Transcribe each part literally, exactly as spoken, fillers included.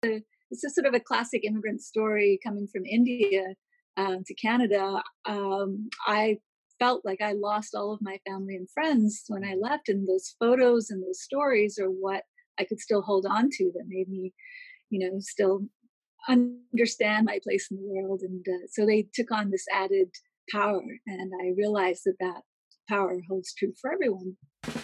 a it's a sort of a classic immigrant story coming from India um, to Canada. Um, I felt like I lost all of my family and friends when I left, and those photos and those stories are what I could still hold on to that made me, you know, still understand my place in the world. And uh, so they took on this added power, and I realized that that power holds true for everyone.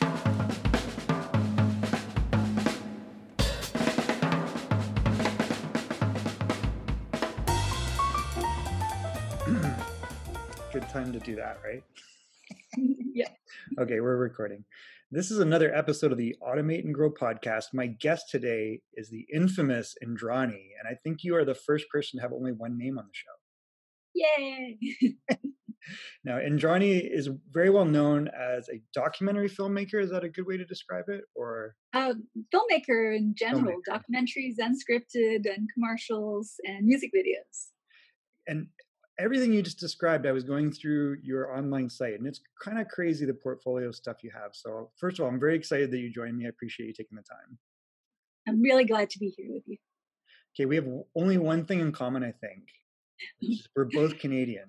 Good time to do that, right? Yeah. Okay, we're recording. This is another episode of the Automate and Grow podcast. My guest today is the infamous Indrani, and I think you are the first person to have only one name on the show. Yay! Now, Indrani is very well known as a documentary filmmaker. Is that a good way to describe it? Or uh, filmmaker in general, filmmaker. Documentaries, unscripted, and commercials, and music videos. And everything you just described, I was going through your online site, and it's kind of crazy the portfolio stuff you have. So first of all, I'm very excited that you joined me. I appreciate you taking the time. I'm really glad to be here with you. Okay, we have only one thing in common, I think. We're both Canadian.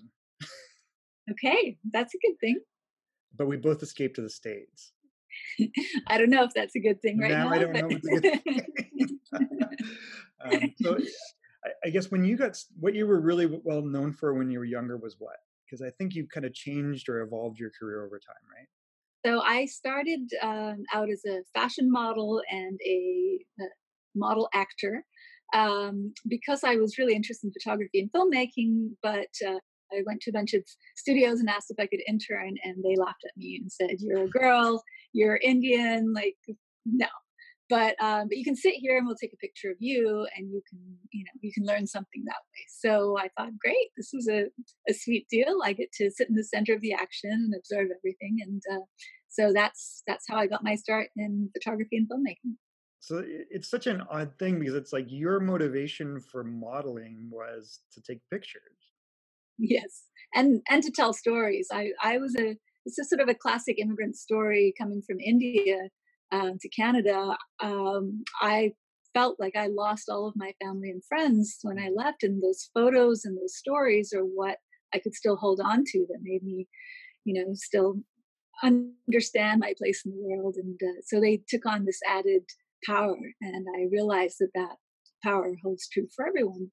Okay, that's a good thing. But we both escaped to the States. I don't know if that's a good thing right now. now I don't but... know if it's a good thing. um, so I, I guess when you got, what you were really well known for when you were younger was what? Because I think you kind of changed or evolved your career over time, right? So I started um, out as a fashion model and a, a model actor um, because I was really interested in photography and filmmaking, but uh, I went to a bunch of studios and asked if I could intern, and they laughed at me and said, "You're a girl, you're Indian, like, no." But um, but you can sit here and we'll take a picture of you, and you can, you know, you can learn something that way. So I thought, great, this was a, a sweet deal. I get to sit in the center of the action and observe everything, and uh, so that's that's how I got my start in photography and filmmaking. So it's such an odd thing because it's like your motivation for modeling was to take pictures. Yes, and and to tell stories. I I was a It's a sort of a classic immigrant story coming from India um, to Canada. Um, I felt like I lost all of my family and friends when I left, and those photos and those stories are what I could still hold on to that made me, you know, still understand my place in the world. And uh, so they took on this added power, and I realized that that power holds true for everyone.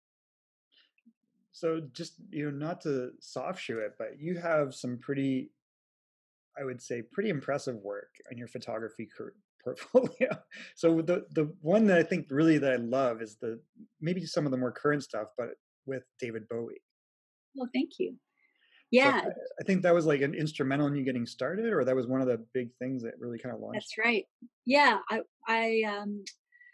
So just, you know, not to soft shoe it, but you have some pretty, I would say, pretty impressive work on your photography portfolio. So the the one that I think really that I love is the maybe some of the more current stuff, but with David Bowie. Well, thank you. So Yeah, I think that was like an instrumental in you getting started, or that was one of the big things that really kind of launched. that's right. Yeah, I I um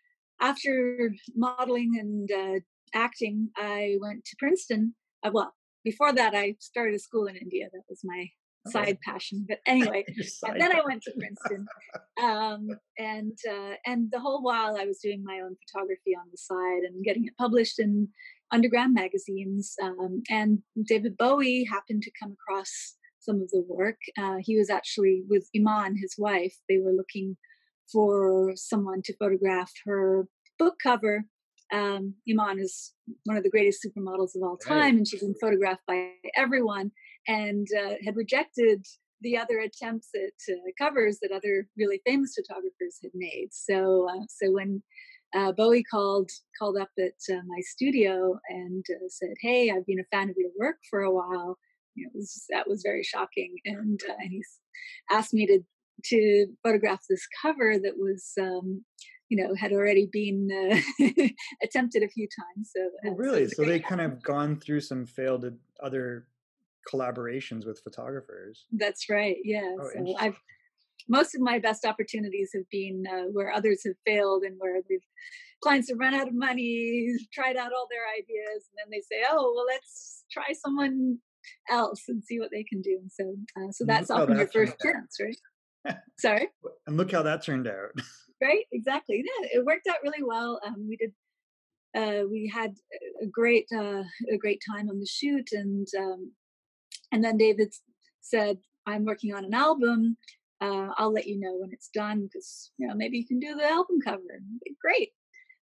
after modeling and uh, acting, I went to Princeton. Uh, well, before that, I started a school in India. That was my Okay. side passion. But anyway, and then I went to Princeton, um, and uh, and the whole while I was doing my own photography on the side and getting it published in underground magazines. Um, and David Bowie happened to come across some of the work. Uh, he was actually with Iman, his wife. They were looking for someone to photograph her book cover. Um, Iman is one of the greatest supermodels of all time, Right. and she's been photographed by everyone, and uh, had rejected the other attempts at uh, covers that other really famous photographers had made. So, uh, so when uh, Bowie called called up at uh, my studio and uh, said, "Hey, I've been a fan of your work for a while," you know, it was, that was very shocking, and uh, and he asked me to to photograph this cover that was, um, you know, had already been uh, attempted a few times. So, Oh, uh, really? so, So they kind of gone through some failed other collaborations with photographers. that's right. Yeah. Oh, So interesting. I've most of my best opportunities have been uh, where others have failed, and where the clients have run out of money, tried out all their ideas, and then they say, "Oh, well, let's try someone else and see what they can do." And so, uh, so And that's look how often your that turned first chance, right? out. Sorry. And look how that turned out. Right. Exactly. Yeah, it worked out really well. Um, we did uh, we had a great uh, a great time on the shoot, and um, and then David said, "I'm working on an album. Uh, I'll let you know when it's done, because you know maybe you can do the album cover." And I'm like, great.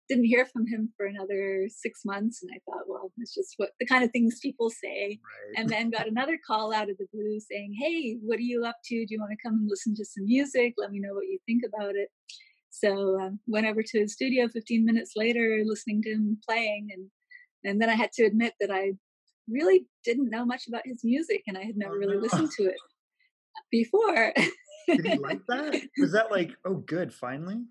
didn't hear from him for another six months, and I thought, well, it's just what the kind of things people say. And Right. then got another call out of the blue saying, "Hey, what are you up to? Do you want to come and listen to some music? Let me know what you think about it." So um, went over to his studio fifteen minutes later, listening to him playing, and and then I had to admit that I really didn't know much about his music, and I had never Oh really no. listened to it before. Did he like that? Was that like, oh, good, finally?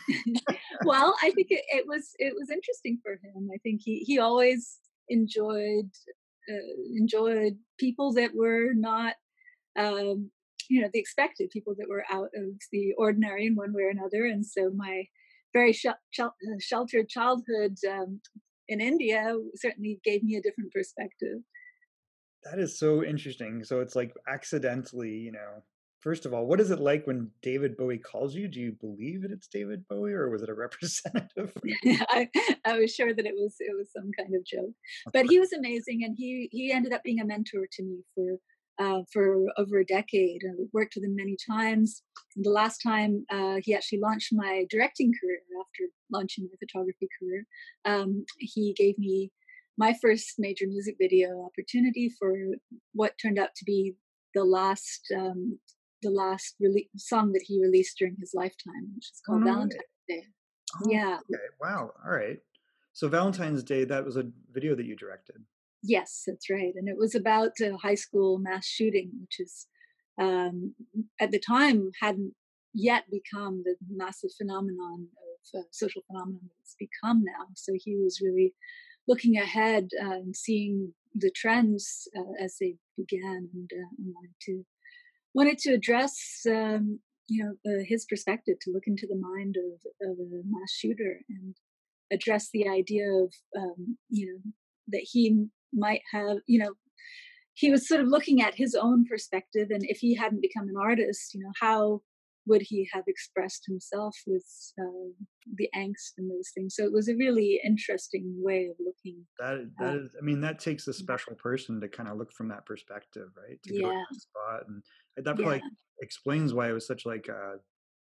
Well, I think it, it was it was interesting for him. I think he he always enjoyed uh, enjoyed people that were not um, you know, the expected, people that were out of the ordinary in one way or another. And so my very shel- shel- uh, sheltered childhood um, in India certainly gave me a different perspective. That is so interesting. So it's like accidentally, you know. First of all, what is it like when David Bowie calls you? Do you believe that it's David Bowie or was it a representative? I, I was sure that it was it was some kind of joke, Of but course. he was amazing, and he he ended up being a mentor to me for uh, for over a decade. I worked with him many times. And the last time uh, he actually launched my directing career after launching my photography career, um, he gave me my first major music video opportunity for what turned out to be the last um, the last rele- song that he released during his lifetime, which is Oh, called no way. Valentine's Day. Oh, Yeah. okay. Wow. All right. So Valentine's Day, that was a video that you directed. Yes, that's right, and it was about a high school mass shooting, which is, um, at the time, hadn't yet become the massive phenomenon of uh, social phenomenon that it's become now. So he was really looking ahead uh, and seeing the trends uh, as they began, and uh, wanted to wanted to address, um, you know, uh, his perspective, to look into the mind of, of a mass shooter and address the idea of, um, you know, that he might have, you know, he was sort of looking at his own perspective, and if he hadn't become an artist, you know, how would he have expressed himself with uh, the angst and those things? So it was a really interesting way of looking. That Uh, that is, I mean, that takes a special person to kind of look from that perspective, right? To go to yeah, the spot, and that yeah, probably explains why it was such like a,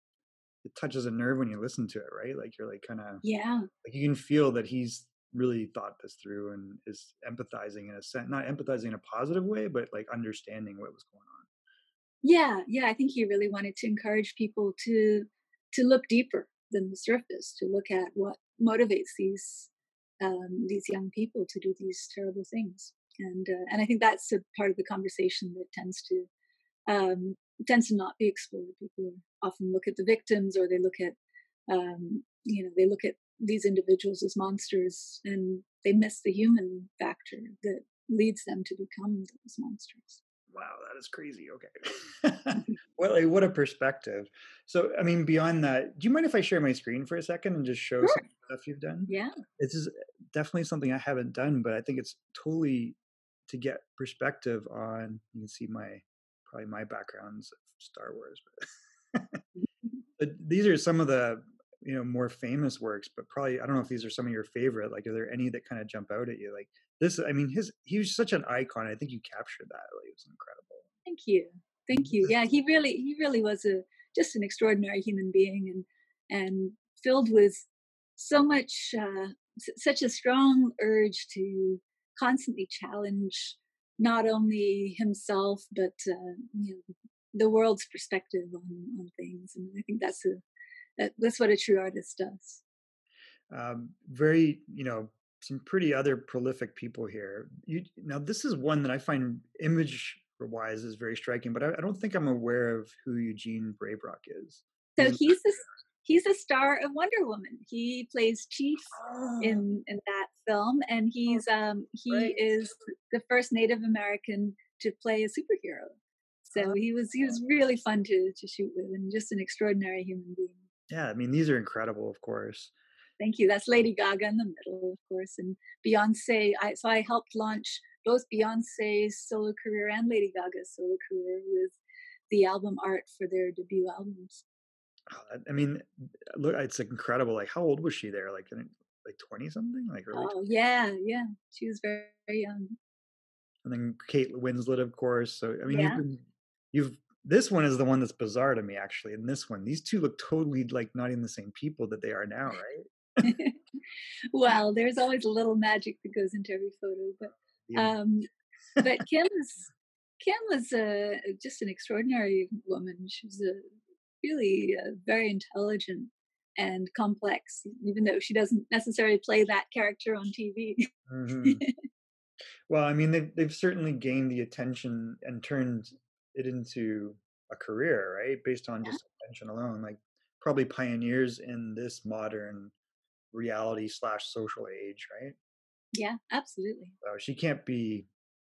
it touches a nerve when you listen to it, right? Like you're like kind of yeah. like you can feel that he's really thought this through and is empathizing in a sense, not empathizing in a positive way, but like understanding what was going on. Yeah, yeah, I think he really wanted to encourage people to to look deeper than the surface, to look at what motivates these um, these young people to do these terrible things. And uh, and I think that's a part of the conversation that tends to um, tends to not be explored. People often look at the victims, or they look at um, you know, they look at these individuals as monsters, and they miss the human factor that leads them to become those monsters. Wow, that is crazy. Okay. What like, what a perspective. So, I mean, beyond that, do you mind if I share my screen for a second and just show Sure. some stuff you've done? Yeah. This is definitely something I haven't done, but I think it's totally to get perspective on. You can see my probably my backgrounds of Star Wars, but, but these are some of the you know more famous works. But probably I don't know if these are some of your favorite. Like, are there any that kind of jump out at you? Like this, I mean, his he was such an icon. I think you captured that. Like, it was incredible. Thank you. Thank This you. is Yeah, he really he really was a just an extraordinary human being, and and filled with so much uh, s- such a strong urge to constantly challenge not only himself but uh, you know, the world's perspective on on things, and I think that's a that, that's what a true artist does. um, very, you know, some pretty other prolific people here. You now, this is one that I find image wise is very striking, but I, I don't think I'm aware of who Eugene Braybrock is. So He's he's this he's a star of Wonder Woman. He plays Chief oh, in in that film, and oh, he's um he right. is the first Native American to play a superhero. So Uh, he was he was really fun to to shoot with, and just an extraordinary human being. yeah, I mean, these are incredible, of course. Thank you. That's Lady Gaga in the middle, of course, and Beyonce. I so I helped launch both Beyonce's solo career and Lady Gaga's solo career with the album art for their debut albums. Oh, I I mean, look, it's incredible. Like, how old was she there? Like, in- like twenty something, like early Oh twenties. yeah, yeah. She was very, very young. And then Kate Winslet, of course. So, I mean, you've Yeah. been, you've, this one is the one that's bizarre to me, actually. And this one, these two look totally like not even the same people that they are now, right? Well, there's always a little magic that goes into every photo, but The um, but Kim is Kim was a just an extraordinary woman. She was a really uh, very intelligent and complex, even though she doesn't necessarily play that character on T V. mhm. Well, I mean, they've they've certainly gained the attention and turned it into a career, right? Based on Yeah, just attention alone, like probably pioneers in this modern reality slash social age, right? yeah, absolutely. So she can't be.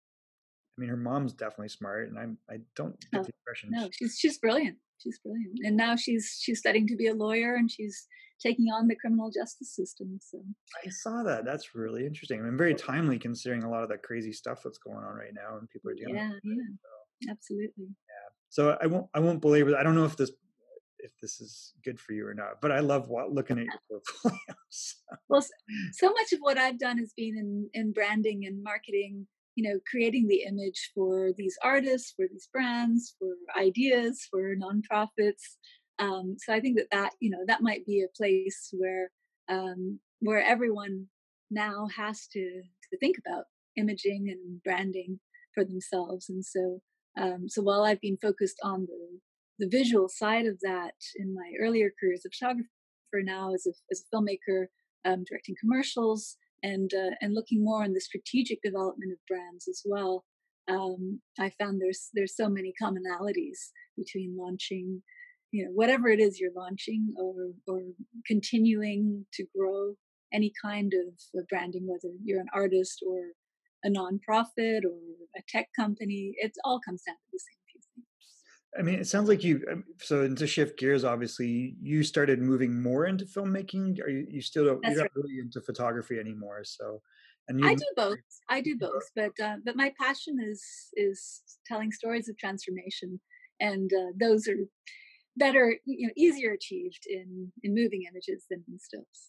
I mean, her mom's definitely smart, and I'm I don't get Oh, the impression no, she. she's she's brilliant. She's brilliant, and now she's she's studying to be a lawyer, and she's taking on the criminal justice system. So I saw that. That's really interesting. I mean, very timely considering a lot of the crazy stuff that's going on right now and people are dealing with. yeah, yeah, absolutely. So I won't I won't belabor that. I don't know if this if this is good for you or not, but I love wa- looking at your portfolios. Well, s- so much of what I've done has been in in branding and marketing. You know, creating the image for these artists, for these brands, for ideas, for nonprofits. Um, so I think that that you know that might be a place where um, where everyone now has to to think about imaging and branding for themselves. And so um, so while I've been focused on the the visual side of that in my earlier career as a photographer, now as a as a filmmaker, um, directing commercials and uh, and looking more on the strategic development of brands as well. Um, I found there's there's so many commonalities between launching, you know, whatever it is you're launching, or or continuing to grow any kind of uh, branding, whether you're an artist or a nonprofit or a tech company. It all comes down to the same few things. I mean, it sounds like you. um, So to shift gears, obviously, you started moving more into filmmaking. Are you? You still don't? You're That's not right. really into photography anymore. So, and I you. do both. I do both, but uh, but my passion is is telling stories of transformation, and uh, those are better, you know, easier achieved in in moving images than in stills.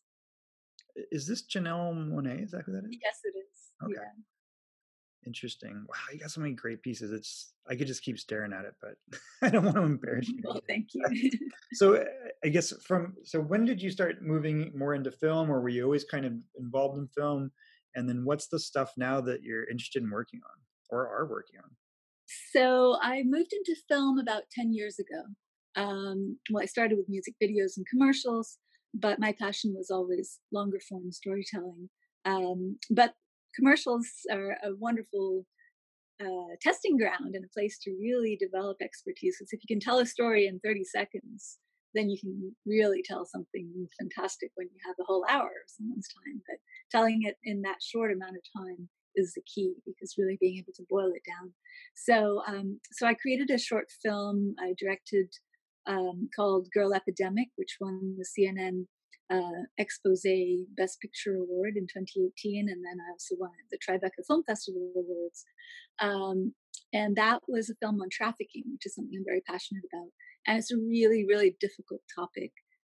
Is this Janelle Monet? Is that who that is? Yes, it is. Okay, Yeah. interesting. Wow, you got so many great pieces. It's I could just keep staring at it, but I don't want to embarrass you Well, either. thank you. So uh, I guess from so when did you start moving more into film, or were you always kind of involved in film? And then what's the stuff now that you're interested in working on or are working on? So I moved into film about ten years ago. Um, well, I started with music videos and commercials, but my passion was always longer form storytelling. Um, but commercials are a wonderful uh, testing ground and a place to really develop expertise. Because if you can tell a story in thirty seconds, then you can really tell something fantastic when you have a whole hour of someone's time. But telling it in that short amount of time is the key, because really being able to boil it down. So, um, so I created a short film I directed um, called Girl Epidemic, which won the C N N uh, Expose Best Picture Award in twenty eighteen, and then I also won the Tribeca Film Festival Awards. Um, and that was a film on trafficking, which is something I'm very passionate about. And it's a really, really difficult topic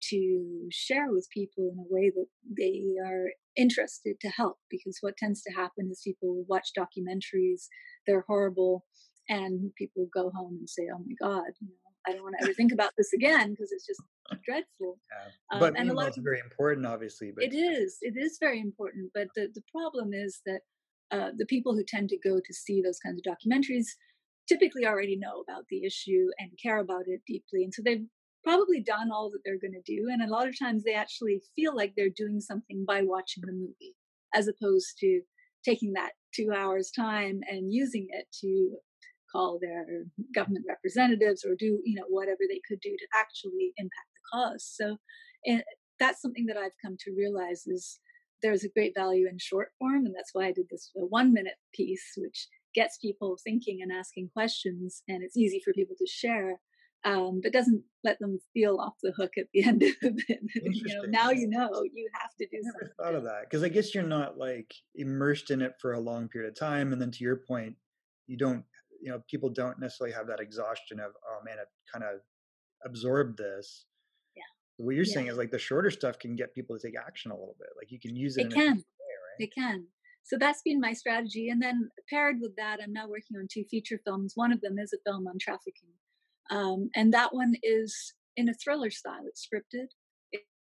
to share with people in a way that they are interested to help. Because what tends to happen is people watch documentaries, they're horrible, and people go home and say, "Oh my God, you know, I don't want to ever think about this again because it's just dreadful." Yeah. Um, But and a lot meanwhile, of it's people, very important, obviously. But it is. It is very important. But the, the problem is that uh, the people who tend to go to see those kinds of documentaries typically already know about the issue and care about it deeply. And so they've probably done all that they're going to do. And a lot of times they actually feel like they're doing something by watching the movie, as opposed to taking that two hours time and using it to call their government representatives or do, you know, whatever they could do to actually impact the cause. So and that's something that I've come to realize is there's a great value in short form, and that's why I did this one minute piece, which gets people thinking and asking questions, and it's easy for people to share, um, but doesn't let them feel off the hook at the end of it. You know, interesting. now you know you have to do I never something thought of different. that because I guess you're not like immersed in it for a long period of time, and then to your point, you don't. You know, people don't necessarily have that exhaustion of, oh man, I've kind of absorbed this. Yeah, What you're yeah, saying is like the shorter stuff can get people to take action a little bit. Like you can use it it in a can. different way, It can. So that's been my strategy. And then paired with that, I'm now working on two feature films. One of them is a film on trafficking. Um, and that one is in a thriller style. It's scripted.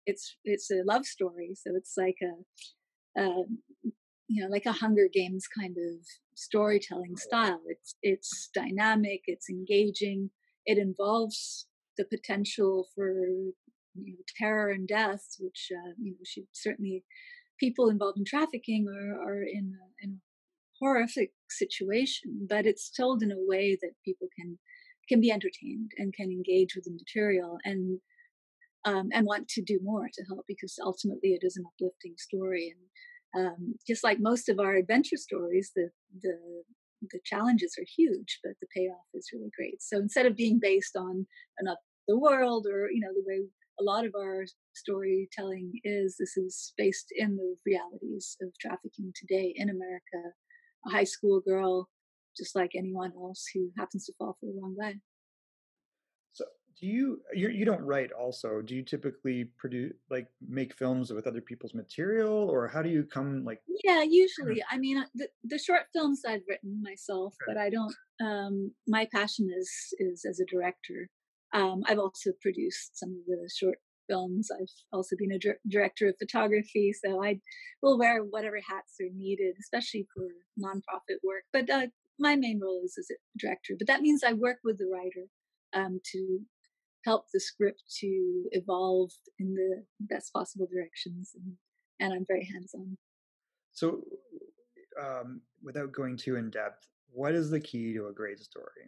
it's it's a love story, so it's like a, a you know, like a Hunger Games kind of storytelling Oh, wow. style. It's it's dynamic, it's engaging, it involves the potential for, you know, terror and death, which uh, you know, should certainly, people involved in trafficking are are in a, in a horrific situation, but it's told in a way that people can can be entertained and can engage with the material, and um, and want to do more to help, because ultimately it is an uplifting story. And um, just like most of our adventure stories, the the the challenges are huge, but the payoff is really great. So instead of being based on another the world, or you know, the way a lot of our storytelling is, this is based in the realities of trafficking today in America. A high school girl, just like anyone else who happens to fall for the wrong way. So do you you you don't write also? Do you typically produce like make films with other people's material, or how do you come like Yeah, kind of usually. I mean, uh, the the short films I've written myself, okay, but I don't. Um, my passion is is as a director. Um, I've also produced some of the short films. I've also been a dir- director of photography, so I will wear whatever hats are needed, especially for nonprofit work. But uh, my main role is as a director. But that means I work with the writer um, to help the script to evolve in the best possible directions, and and I'm very hands on. so um, without going too in depth, what is the key to a great story?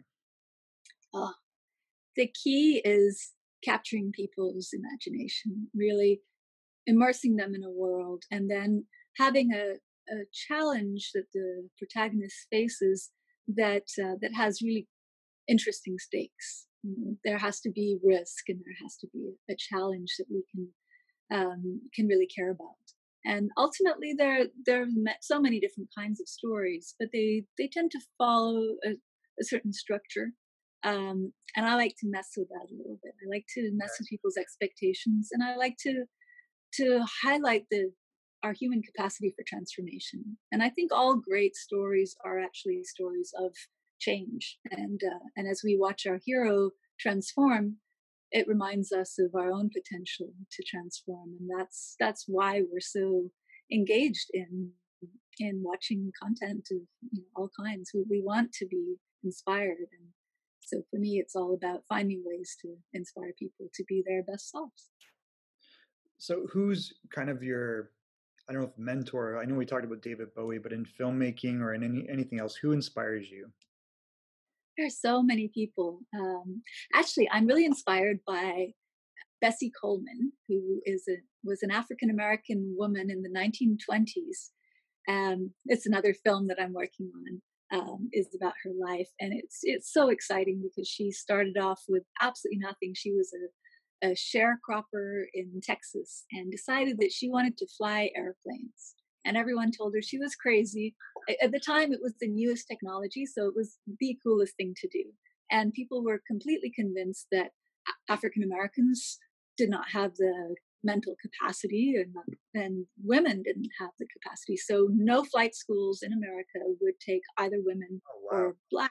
The key is capturing people's imagination, really immersing them in a world, and then having a, a challenge that the protagonist faces that uh, that has really interesting stakes. You know, there has to be risk, and there has to be a challenge that we can um, can really care about. And ultimately, there there are so many different kinds of stories, but they they tend to follow a, a certain structure. Um, and I like to mess with that a little bit. I like to mess with people's expectations, and I like to to highlight the our human capacity for transformation. And I think all great stories are actually stories of change. And uh, and as we watch our hero transform, it reminds us of our own potential to transform. And that's that's why we're so engaged in in watching content of, you know, all kinds. We, we want to be inspired, and so for me, it's all about finding ways to inspire people to be their best selves. So who's kind of your I don't know if mentor, I know we talked about David Bowie, but in filmmaking or in any anything else, who inspires you? There are so many people. Um, actually, I'm really inspired by Bessie Coleman, who is a was an African American woman in the nineteen twenties. Um, it's another film that I'm working on. Um, is about her life, and it's it's so exciting because she started off with absolutely nothing. She was a, a sharecropper in Texas and decided that she wanted to fly airplanes. And everyone told her she was crazy. At the time, it was the newest technology, so it was the coolest thing to do. And people were completely convinced that African Americans did not have the mental capacity, and, and women didn't have the capacity. So no flight schools in America would take either women Oh, wow. or black.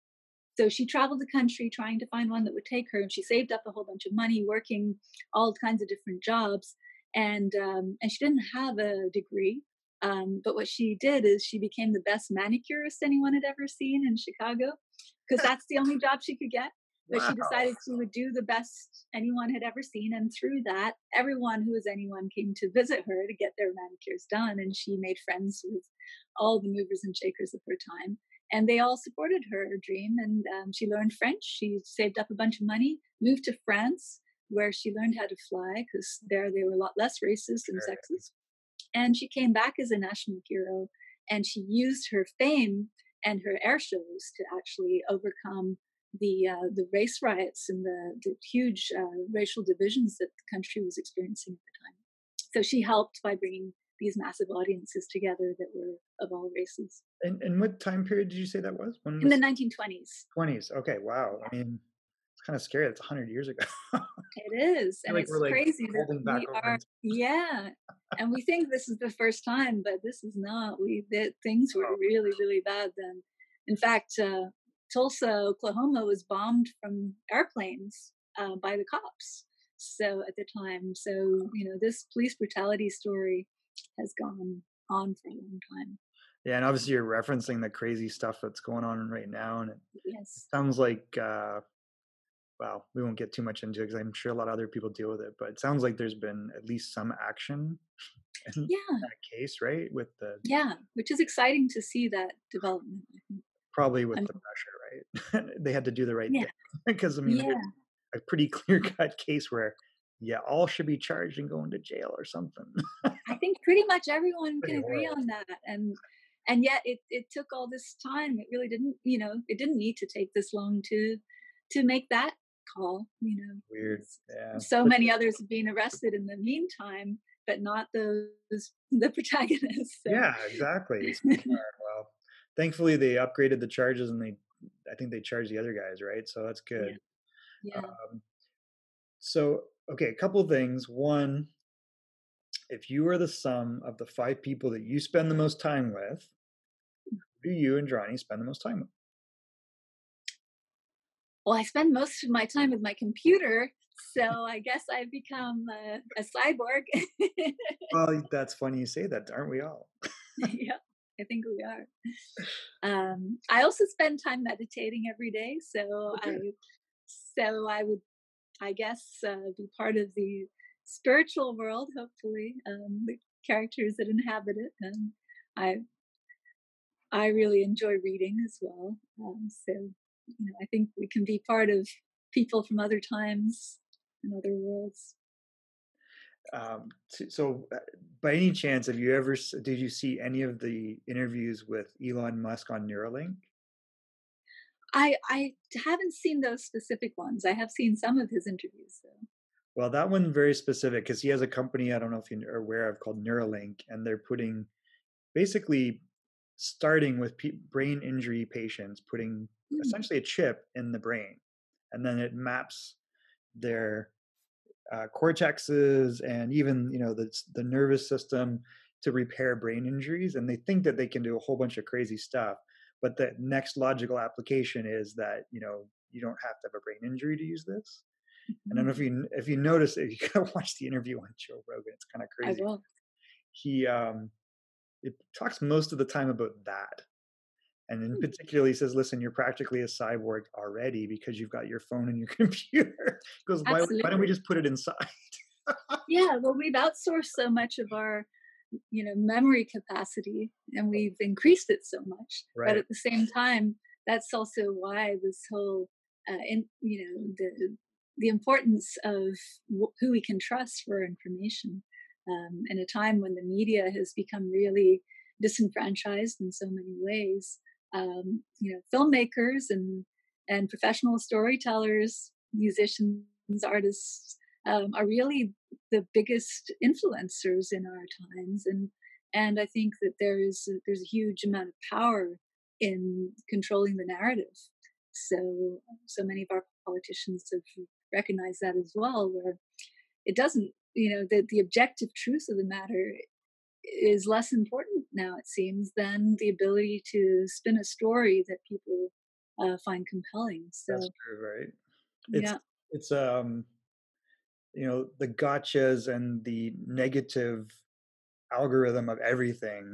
So she traveled the country trying to find one that would take her, and she saved up a whole bunch of money working all kinds of different jobs. And um, and she didn't have a degree, um, but what she did is she became the best manicurist anyone had ever seen in Chicago, because that's the only job she could get. But she Wow. decided she would do the best anyone had ever seen, and through that, everyone who was anyone came to visit her to get their manicures done, and she made friends with all the movers and shakers of her time, and they all supported her dream. And um, she learned French. She saved up a bunch of money, moved to France, where she learned how to fly, because there they were a lot less racist and Sure. sexist. And she came back as a national hero, and she used her fame and her air shows to actually overcome the uh, the race riots and the, the huge uh, racial divisions that the country was experiencing at the time. So she helped by bringing these massive audiences together that were of all races And and what time period did you say that was? When in the was nineteen twenties. twenties? Okay, wow. I mean, it's kind of scary. It's one hundred years ago. I It is, feel and like it's we're like crazy that holding back we over are, into yeah, and we think this is the first time, but this is not. We that things were oh, really, really bad then. In fact, uh, Tulsa, Oklahoma was bombed from airplanes uh, by the cops. So at the time, so you know, this police brutality story has gone on for a long time. Yeah, and obviously you're referencing the crazy stuff that's going on right now, and it Yes. sounds like, uh, well, we won't get too much into it because I'm sure a lot of other people deal with it, but it sounds like there's been at least some action in Yeah. that case, right? With the Yeah. Which is exciting to see that development, I think. probably with Um, the pressure, right? They had to do the right yeah. thing because I mean, there's Yeah. a pretty clear cut case where, yeah, all should be charged and going to jail or something. I think pretty much everyone can Pretty agree horrible. on that. And and yet it, it took all this time. It really didn't, you know, it didn't need to take this long to to make that call, you know. Weird. S- Yeah. So But many others have been arrested in the meantime, but not those the protagonists. So yeah, exactly. So smart. Well, thankfully they upgraded the charges and they, I think they charged the other guys, right? So that's yeah, good. yeah. Um, so, okay, a couple things. One, if you are the sum of the five people that you spend the most time with, who do you and Johnny spend the most time with? Well, I spend most of my time with my computer, so I guess I've become a, a cyborg. Well, that's funny you say that, aren't we all? Yeah, I think we are. Um, I also spend time meditating every day, so Oh, I good. so I would, I guess, uh, be part of the spiritual world. Hopefully, um, the characters that inhabit it, and I I really enjoy reading as well. Um, so you know, I think we can be part of people from other times and other worlds. Um, t- so, uh, by any chance, have you ever s- did you see any of the interviews with Elon Musk on Neuralink? I I haven't seen those specific ones. I have seen some of his interviews, though. Well, that one very specific because he has a company I don't know if you're aware of called Neuralink, and they're putting basically starting with pe- brain injury patients, putting Mm, essentially a chip in the brain, and then it maps their uh, cortexes and even you know the the nervous system to repair brain injuries. And they think that they can do a whole bunch of crazy stuff, but the next logical application is that you know you don't have to have a brain injury to use this. And I don't mhm. know if you if you notice if you gotta watch the interview on Joe Rogan, it's kind of I crazy. will. He um it talks most of the time about that. And in particular, he says, listen, you're practically a cyborg already because you've got your phone and your computer. He goes, why, why don't we Absolutely. just put it inside? Yeah, well, we've outsourced so much of our, you know, memory capacity, and we've increased it so much. But Right. at the same time, that's also why this whole, uh, in, you know, the the importance of wh- who we can trust for information, um, in a time when the media has become really disenfranchised in so many ways. Um, you know, filmmakers and and professional storytellers, musicians, artists, um, are really the biggest influencers in our times, and and I think that there is there's a huge amount of power in controlling the narrative. So so many of our politicians have recognized that as well, where it doesn't, you know, the the objective truth of the matter is less important now, it seems, than the ability to spin a story that people uh, find compelling. That's So true, right? It's yeah, it's um you know the gotchas and the negative algorithm of everything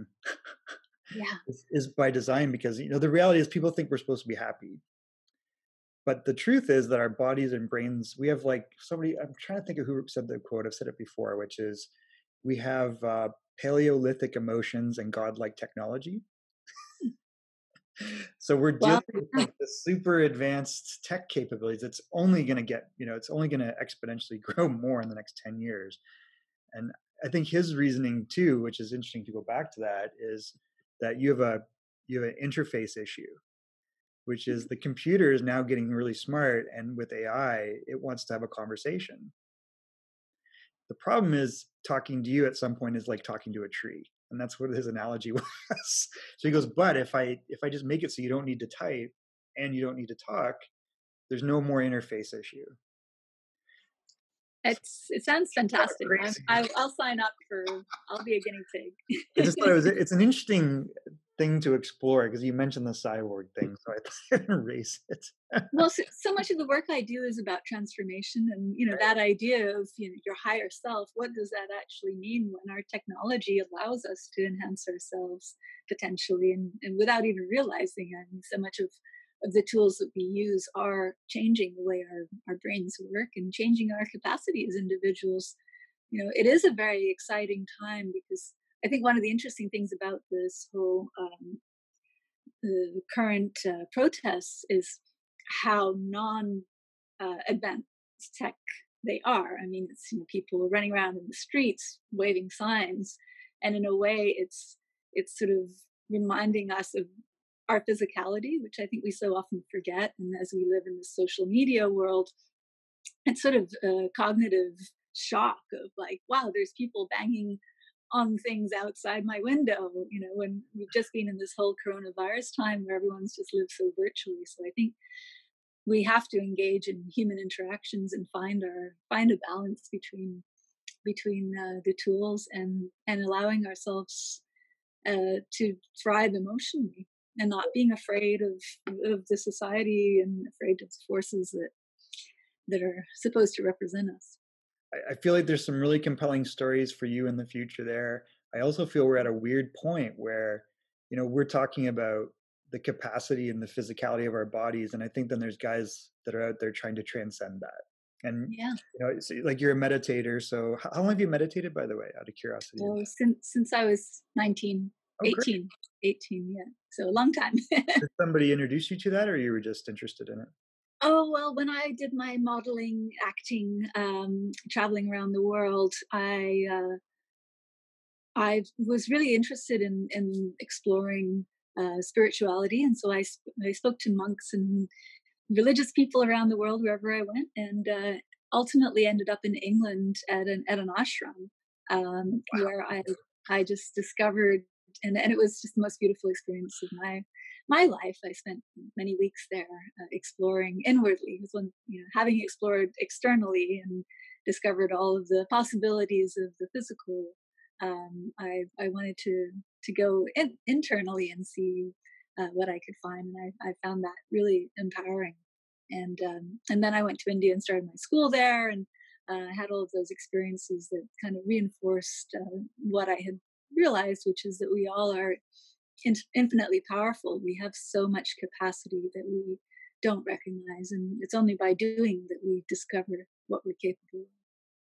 yeah, is, is by design because you know the reality is people think we're supposed to be happy. But the truth is that our bodies and brains, we have like somebody, I'm trying to think of who said the quote, I've said it before, which is we have uh, Paleolithic emotions and godlike technology. So we're dealing well, with yeah, like the super advanced tech capabilities. It's only going to get, you know, it's only going to exponentially grow more in the next ten years. And I think his reasoning too, which is interesting to go back to that, is that you have a you have an interface issue, which is the computer is now getting really smart, and with A I, it wants to have a conversation. The problem is talking to you at some point is like talking to a tree, and that's what his analogy was. So he goes, but if I if I just make it so you don't need to type and you don't need to talk, there's no more interface issue. So it's it sounds it's kind of fantastic. I'm, crazy. I, I'll sign up for. I'll be a guinea I just thought it pig. was it's an interesting. thing to explore because you mentioned the cyborg thing, so I thought I'd erase it. Well, so, so much of the work I do is about transformation, and you know that idea of you know your higher self. What does that actually mean when our technology allows us to enhance ourselves potentially, and, and without even realizing? I mean, so much of of the tools that we use are changing the way our our brains work and changing our capacity as individuals. You know, it is a very exciting time because I think one of the interesting things about this whole um, the current uh, protests is how non uh, advanced tech they are. I mean, it's you know, people running around in the streets waving signs, and in a way, it's it's sort of reminding us of our physicality, which I think we so often forget. And as we live in the social media world, it's sort of a cognitive shock of like, wow, there's people banging on things outside my window, you know, when we've just been in this whole coronavirus time where everyone's just lived so virtually. So I think we have to engage in human interactions and find our find a balance between between uh, the tools and and allowing ourselves uh, to thrive emotionally and not being afraid of of the society and afraid of the forces that that are supposed to represent us. I, I feel like there's some really compelling stories for you in the future there. I also feel we're at a weird point where, you know, we're talking about the capacity and the physicality of our bodies, and I think then there's guys that are out there trying to transcend that. And Yeah. you know, it's like you're a meditator. So how how long have you meditated, by the way, out of curiosity? Oh, since since I was nineteen, Oh, great. eighteen, eighteen, yeah. So a long time. Did somebody introduce you to that, or you were just interested in it? Oh, well, when I did my modeling, acting, um, traveling around the world, I uh, I was really interested in in exploring uh, spirituality, and so I sp- I spoke to monks and religious people around the world wherever I went, and uh, ultimately ended up in England at an at an ashram um, where I I just discovered, and and it was just the most beautiful experience of my my life. I spent many weeks there uh, exploring inwardly. It was when you know having explored externally and discovered all of the possibilities of the physical. Um, I I wanted to to go in, internally and see uh, what I could find, and I, I found that really empowering. And um, and then I went to India and started my school there, and uh, had all of those experiences that kind of reinforced uh, what I had realized, which is that we all are in- infinitely powerful. We have so much capacity that we don't recognize, and it's only by doing that we discover what we're capable of.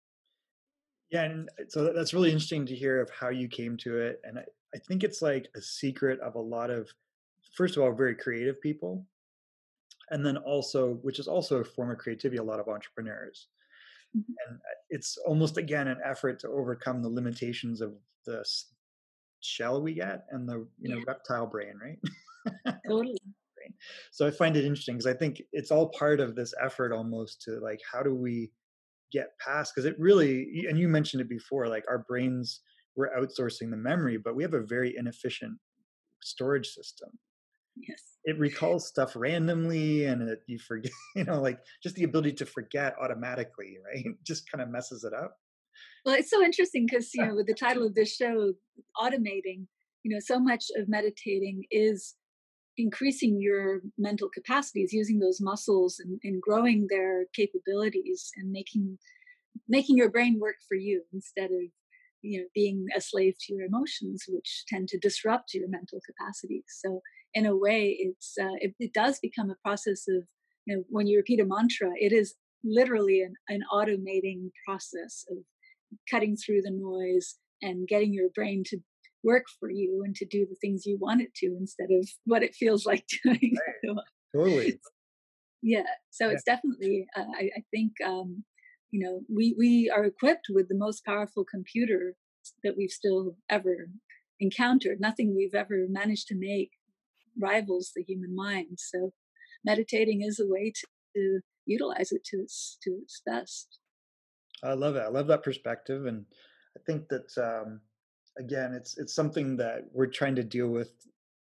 Yeah, and uh, so that- that's really interesting to hear of how you came to it. And I, I think it's like a secret of a lot of, first of all, very creative people. And then also, which is also a form of creativity, a lot of entrepreneurs. Mhm. And uh, it's almost, again, an effort to overcome the limitations of the s- shell we get and the, you know, Yeah, reptile brain, right? totally. Brain. So I find it interesting because I think it's all part of this effort almost to like, how do we get past, because it really, and you mentioned it before, like our brains, we're outsourcing the memory, but we have a very inefficient storage system. Yes. It recalls stuff randomly, and it, you forget, you know, like just the ability to forget automatically, right? Just kind of messes it up. Well, it's so interesting because, you know, with the title of this show, automating, you know, so much of meditating is increasing your mental capacities, using those muscles and, and growing their capabilities and making making your brain work for you instead of you know being a slave to your emotions, which tend to disrupt your mental capacities. So in a way, it's uh, it, it does become a process of you know when you repeat a mantra, it is literally an, an automating process of cutting through the noise and getting your brain to work for you and to do the things you want it to instead of what it feels like doing. So, Totally. yeah, so Yeah. it's definitely uh, I, I think um, you know we we are equipped with the most powerful computer that we've still ever encountered. Nothing we've ever managed to make rivals the human mind. So meditating is a way to, to utilize it to its to its best. I love it. I love that perspective. And I think that, um, again, it's, it's something that we're trying to deal with,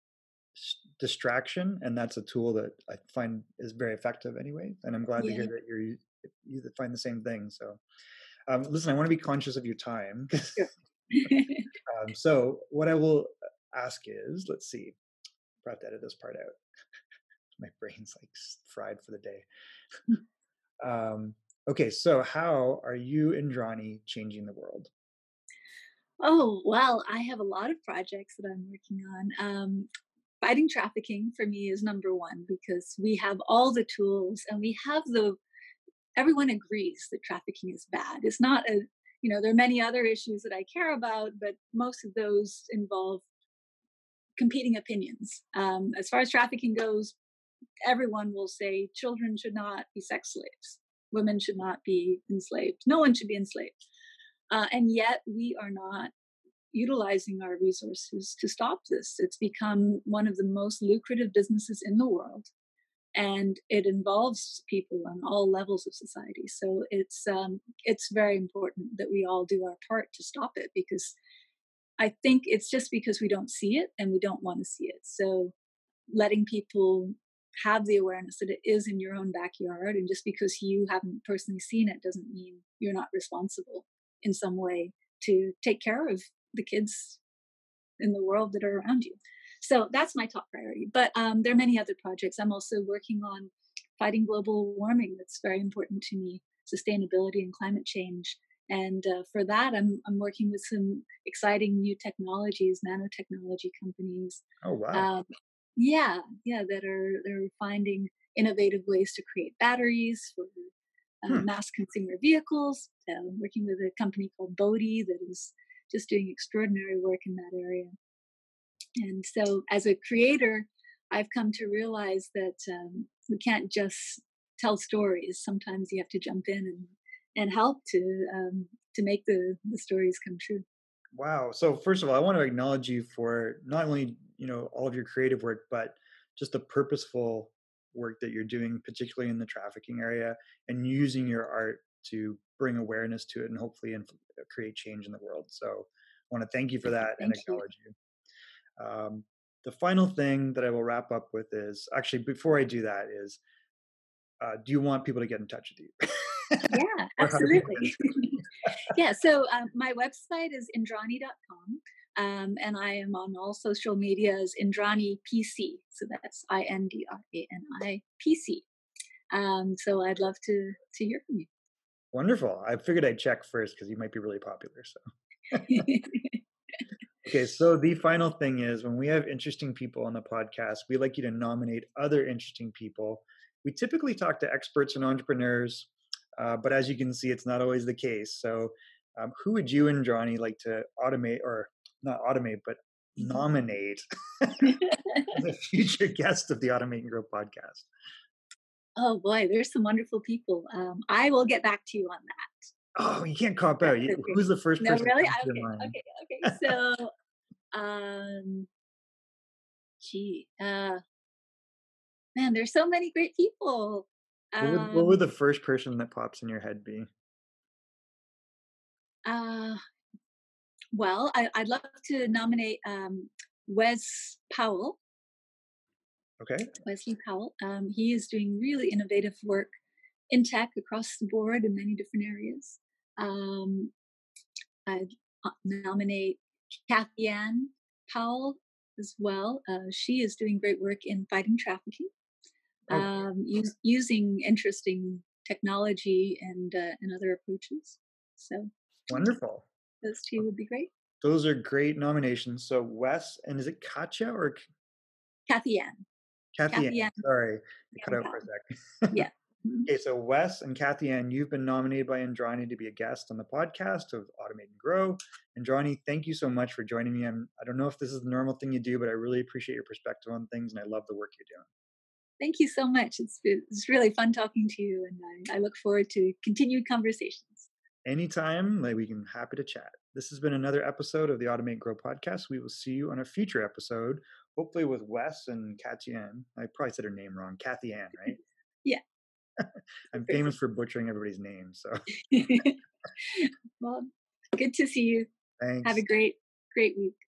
s- distraction, and that's a tool that I find is very effective anyway. And I'm glad to hear Yeah, that you're, you find the same thing. So, um, listen, I want to be conscious of your time. sure. Um, so what I will ask is, let's see. I have to edit this part out. My brain's like fried for the day. um, okay, so how are you, Indrani, changing the world? Oh, well, I have a lot of projects that I'm working on. Um, fighting trafficking for me is number one because we have all the tools and we have the everyone agrees that trafficking is bad. It's not a, you know, there are many other issues that I care about, but most of those involve competing opinions. Um, as far as trafficking goes, everyone will say children should not be sex slaves, women should not be enslaved, no one should be enslaved. Uh, and yet we are not utilizing our resources to stop this. It's become one of the most lucrative businesses in the world, and it involves people on all levels of society. So it's um, it's very important that we all do our part to stop it, because I think it's just because we don't see it and we don't want to see it. So letting people have the awareness that it is in your own backyard, and just because you haven't personally seen it doesn't mean you're not responsible in some way to take care of the kids in the world that are around you. So that's my top priority. But um, there are many other projects. I'm also working on fighting global warming. That's very important to me, sustainability and climate change. And uh, for that, I'm I'm working with some exciting new technologies, nanotechnology companies. Oh, wow. Um, yeah, yeah, that are they're finding innovative ways to create batteries for uh, Hmm. mass consumer vehicles. So I'm working with a company called Bodhi that is just doing extraordinary work in that area. And so, as a creator, I've come to realize that um, we can't just tell stories. Sometimes you have to jump in and and help to um, to make the the stories come true. Wow. So first of all, I want to acknowledge you for not only, you know, all of your creative work, but just the purposeful work that you're doing, particularly in the trafficking area, and using your art to bring awareness to it and hopefully inf- create change in the world. So I want to thank you for that and Thank you. acknowledge you. Um, the final thing that I will wrap up with is actually before I do that is, uh, do you want people to get in touch with you? Yeah, Or how do people absolutely. get in touch with you? Yeah, so um, my website is indrani dot com. Um, and I am on all social media as Indrani P C. So that's I N D R A N I P C. Um, so I'd love to to hear from Wonderful. I figured I'd check first because you might be really popular. So. you. Okay, so the final thing is when we have interesting people on the podcast, we like you to nominate other interesting people. We typically talk to experts and entrepreneurs, uh, but as you can see, it's not always the case. So, um, who would you and Johnny like to automate, or not automate, but nominate as a future guest of the Automate and Grow podcast? Oh boy, there's some wonderful people. Um, I will get back to you on that. Oh, you can't cop out. That's You- okay. Who's the first No, person that really? comes to your Okay, mind? okay, okay. So, um, gee, uh, man, there's so many great people. What would, what would Um, the first person that pops in your head be? uh, well, I, I'd love to nominate um, Wes Powell, Okay. Wesley Powell. Um, he is doing really innovative work in tech across the board in many different areas. Um, I'd uh, nominate Kathy Ann Powell as well. Uh, she is doing great work in fighting trafficking, Oh, um, use, using interesting technology and uh, and other approaches. So wonderful. those two would be great. Those are great nominations. So Wes, and is it Katya or K- Kathy Ann, Kathy Ann? Kathy Ann, Sorry, it cut Ann out for Powell. a sec. Yeah. Mhm. Okay, so Wes and Kathy Ann, you've been nominated by Andrani to be a guest on the podcast of Automate and Grow. Andrani, thank you so much for joining me. I'm, I don't know if this is the normal thing you do, but I really appreciate your perspective on things, and I love the work you're doing. Thank you so much. It's it's really fun talking to you, and I, I look forward to continued conversations. Anytime, like we can happy to chat. This has been another episode of the Automate and Grow podcast. We will see you on a future episode, hopefully with Wes and Kathy Ann. I probably said her name wrong. Kathy Ann, right? Yeah, I'm famous perfect. for butchering everybody's name. So Well, good to see you. Have a thanks. great, great week.